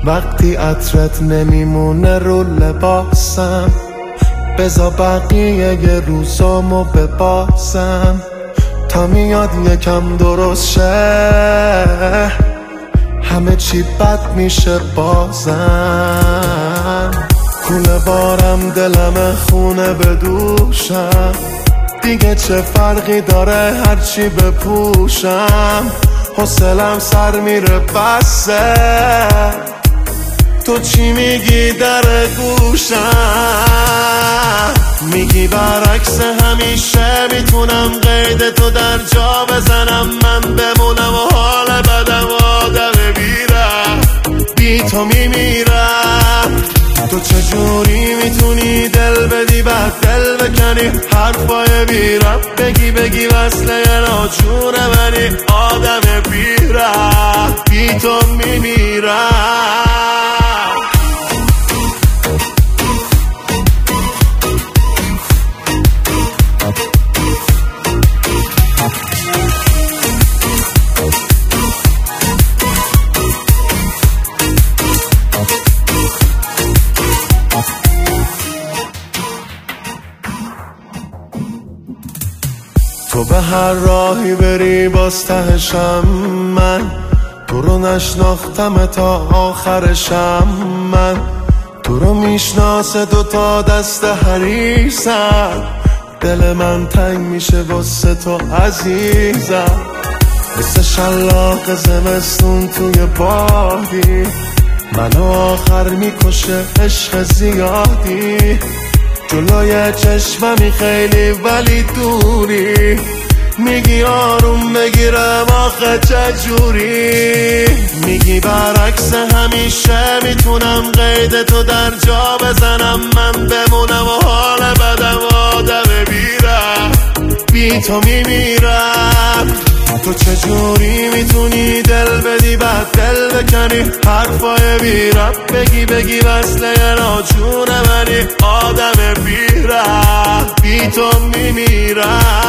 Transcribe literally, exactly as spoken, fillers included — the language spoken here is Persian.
وقتی عطرت نمیمونه رو لباسم، بذار بقیه یه روزامو بباسم تا میاد یکم درست شه، همه چی بد میشه بازم. کوله بارم دلم خونه بدوشم، دیگه چه فرقی داره هرچی بپوشم، حوصلم سر میره بسه، تو چی میگی در گوشم؟ میگی برعکس همیشه میتونم قید تو در جا بزنم، من بمونم و حال بدم آدم بیرم، بی تو میمیرم. تو چجوری میتونی دل بدی بعد دل بکنی، حرفای بیرم بگی بگی وصله ناچونه منی، آدم بیرم بی تو میمیرم. تو به هر راهی بری باز تهشم من، تو رو نشناختم تا آخرشم من، تو رو میشناسه دوتا دست حریصم، دل من تنگ میشه واسه تو عزیزم، مثل شلاق زمستون توی بادی، منو آخر میکشه عشق زیادی، جلوی چشممی خیلی ولی دوری، میگی آروم بگیرم آخه چجوری؟ میگی برعکس همیشه میتونم قید تو در جا بزنم، من بمونم و حال بدم آدم بیرم، بی تو میمیرم. تو چجوری میتونی دل بدی بعد دل بکنی، حرفای بیرم بگی بگی وصله ناچونه منی، آدم بیرم بی تو میمیرم.